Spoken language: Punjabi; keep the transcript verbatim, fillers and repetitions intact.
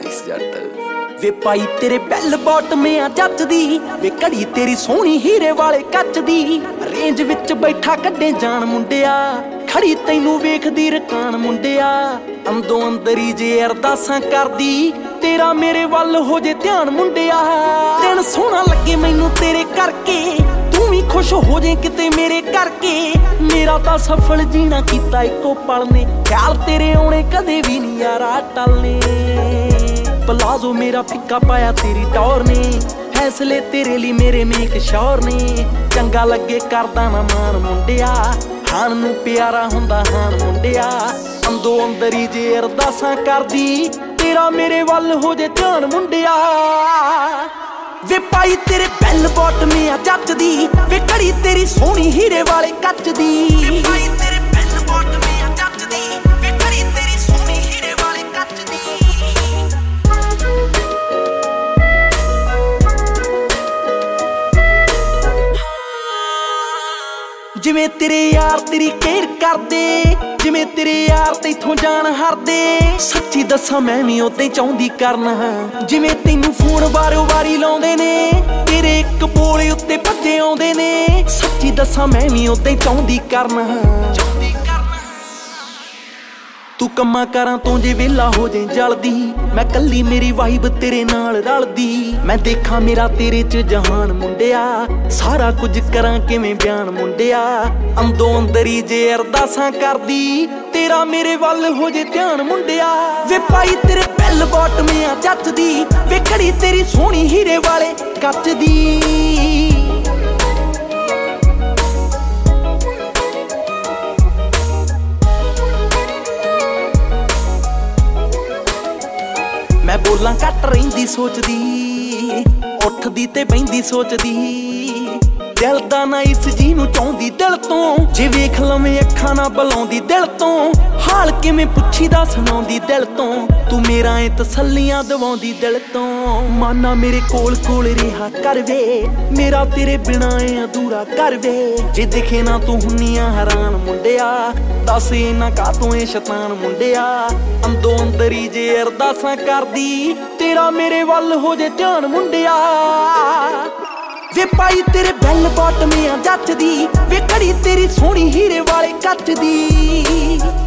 ਮਿਕਸ ਜੱਟ ਵੇ ਪਾਈ ਤੇਰੇ ਬੈਲ ਬਾਟਮਿਆਂ ਜੱਜਦੀ ਵੇ ਘੜੀ ਤੇਰੀ ਸੋਹਣੀ ਹੀਰੇ ਵਾਲੇ ਕੱਚ ਦੀ ਰੇਂਜ ਵਿੱਚ ਬੈਠਾ ਕੱਢੇ ਜਾਣ ਮੁੰਡਿਆ ਖੜੀ ਤੈਨੂੰ ਵੇਖਦੀ ਰਕਾਨ ਮੁੰਡਿਆ ਅੰਦੋਂ ਅੰਦਰੀ ਜੇ ਅਰਦਾਸਾਂ ਕਰਦੀ ਤੇਰਾ ਮੇਰੇ ਵੱਲ ਹੋ ਜੇ ਧਿਆਨ ਮੁੰਡਿਆ ਦਿਨ ਸੋਹਣਾ ਲੱਗੇ ਮੈਨੂੰ ਤੇਰੇ ਕਰਕੇ ਤੂੰ ਵੀ ਖੁਸ਼ ਹੋ ਜੇ ਕਿਤੇ ਮੇਰੇ ਕਰਕੇ ਮੇਰਾ ਤਾਂ ਸਫਲ ਜੀਣਾ ਕੀਤਾ ਇੱਕੋ ਪਲ ਨੇ ਖਿਆਲ ਤੇਰੇ ਆਉਣੇ ਕਦੇ ਵੀ ਨਹੀਂ ਯਾਰਾ ਟਲਨੇ ਪਲਾਜ਼ੋ ਮੇਰਾ ਫਿੱਕਾ ਪਾਇਆ ਤੇਰੀ ਟੌਰ ਨੇ ਫੈਸਲੇ ਤੇਰੇ ਲਈ ਮੇਰੇ ਮੇਕ ਸ਼ੌਰ ਨੇ ਚੰਗਾ ਲੱਗੇ ਕਰਦਾ ਨਾ ਮਾਨ ਮੁੰਡਿਆ ਹਾਨ ਨੂੰ ਪਿਆਰਾ ਹੁੰਦਾ ਹਾਨ ਮੁੰਡਿਆ ਅੰਦੋਂ ਅੰਦਰੀ ਜੇ ਅਰਦਾਸਾਂ ਕਰਦੀ ਤੇਰਾ ਮੇਰੇ ਵੱਲ ਹੋ ਜੇ ਧਿਆਨ ਮੁੰਡਿਆ ਵੇ ਪਾਈ ਤੇਰੇ ਬੈਲ ਬਾਟਮਿਆਂ ਜੱਜਦੀ ਵੇ ਘੜੀ ਤੇਰੀ ਸੋਹਣੀ ਹੀਰੇ ਵਾਲੇ ਕੱਚ ਦੀ ਵੇ ਪਾਈ ਤੇਰੇ ਬੈਲ ਬਾਟਮਿਆਂ ਜੱਜਦੀ ਵੇ ਘੜੀ ਤੇਰੀ ਸੋਹਣੀ ਹੀਰੇ ਵਾਲੇ ਕੱਚ ਦੀ ਜਿਵੇਂ ਤੇਰੇ ਯਾਰ ਤੇਰੀ ਕੇਅਰ ਕਰਦੇ ਜਿਵੇਂ ਤੇਰੇ ਯਾਰ ਤੈਥੋਂ ਜਾਣ ਹਰਦੇ ਸੱਚੀ ਦੱਸਾਂ ਮੈਂ ਵੀ ਉਦਾਂ ਹੀ ਚਾਹੁੰਦੀ ਕਰਨਾ ਜਿਵੇਂ ਤੈਨੂੰ ਫੋਨ ਵਾਰੋ ਵਾਰੀ ਲਾਉਂਦੇ ਨੇ ਤੇਰੇ ਇੱਕ ਬੋਲੇ ਉੱਤੇ ਭੱਜੇ ਆਉਂਦੇ ਨੇ ਸੱਚੀ ਦੱਸਾਂ ਮੈਂ ਵੀ ਉਦਾਂ ਹੀ ਚਾਹੁੰਦੀ ਕਰਨਾ ਤੂੰ ਕੰਮਾਂ ਕਾਰਾਂ ਤੋਂ ਜੇ ਵਿਹਲਾ ਹੋ ਜੇ ਜਲਦੀ ਮੈਂ ਕੱਲੀ ਮੇਰੀ ਵਾਈਬ ਤੇਰੇ ਨਾਲ ਰਲਦੀ ਮੈਂ ਦੇਖਾਂ ਮੇਰਾ ਤੇਰੇ ਚ ਜਹਾਨ ਮੁੰਡਿਆ ਸਾਰਾ ਕੁਝ ਕਰਾਂ ਕਿਵੇਂ ਬਿਆਨ ਮੁੰਡਿਆ ਅੰਦੋਂ ਅੰਦਰੀ ਜੇ ਅਰਦਾਸਾਂ ਕਰਦੀ ਤੇਰਾ ਮੇਰੇ ਵੱਲ ਹੋ ਜੇ ਧਿਆਨ ਮੁੰਡਿਆ ਵੇ ਪਾਈ ਤੇਰੇ ਬੈਲ ਬਾਟਮਿਆਂ ਜੱਜਦੀ ਵੇ ਘੜੀ ਤੇਰੀ ਸੋਹਣੀ ਹੀਰੇ ਵਾਲੇ ਕੱਚ ਦੀ ਮੈਂ ਬੋਲਾਂ ਘੱਟ ਰਹਿੰਦੀ ਸੋਚਦੀ ਉੱਠਦੀ ਤੇ ਬਹਿੰਦੀ ਸੋਚਦੀ ਦਿਲ ਦਾ ਨਾ ਇਸ ਜੀ ਨੂੰ ਚਾਹੁੰਦੀ ਦਿਲ ਤੋਂ ਜੇ ਵੇਖ ਲਵੇਂ ਅੱਖਾਂ ਨਾ ਬੁਲਾਉਂਦੀ ਦਿਲ ਤੋਂ ਹਾਲ ਕਿਵੇਂ ਪੁੱਛੀ ਦਾ ਸੁਣਾਉਂਦੀ ਦਿਲ ਤੋਂ ਤੂੰ ਮੇਰਾ ਏ ਤਸੱਲੀਆਂ ਦਵਾਉਂਦੀ ਦਿਲ ਤੋਂ ਮਾਨਾ ਮੇਰੇ ਕੋਲ ਕੋਲ ਰਿਹਾ ਕਰ ਵੇ ਮੇਰਾ ਤੇਰੇ ਬਿਨਾਂ ਏ ਅਧੂਰਾ ਕਰ ਵੇ ਜੇ ਦਿਖੇ ਨਾ ਤੂੰ ਹੁੰਨੀਆਂ ਹੈਰਾਨ ਮੁੰਡਿਆ ਦੱਸ ਇਹਨਾਂ ਕਾਤੋਂ ਏ ਸ਼ੈਤਾਨ ਮੁੰਡਿਆ ਅੰਦੋਂ ਅੰਦਰੀ ਜੇ ਅਰਦਾਸਾਂ ਕਰਦੀ ਤੇਰਾ ਮੇਰੇ ਵੱਲ ਹੋ ਜੇ ਧਿਆਨ ਮੁੰਡਿਆ ਵੇ ਪਾਈ ਤੇਰੇ ਬੈਲ ਬਾਟਮਿਆਂ ਜੱਜਦੀ ਵੇ ਘੜੀ ਤੇਰੀ ਸੋਹਣੀ ਹੀਰੇ ਵਾਲੇ ਕੱਚ ਦੀ